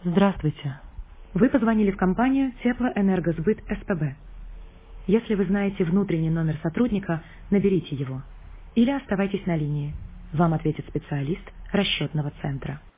Здравствуйте. Вы позвонили в компанию Теплоэнергосбыт СПБ. Если вы знаете внутренний номер сотрудника, наберите его. Или оставайтесь на линии. Вам ответит специалист расчетного центра.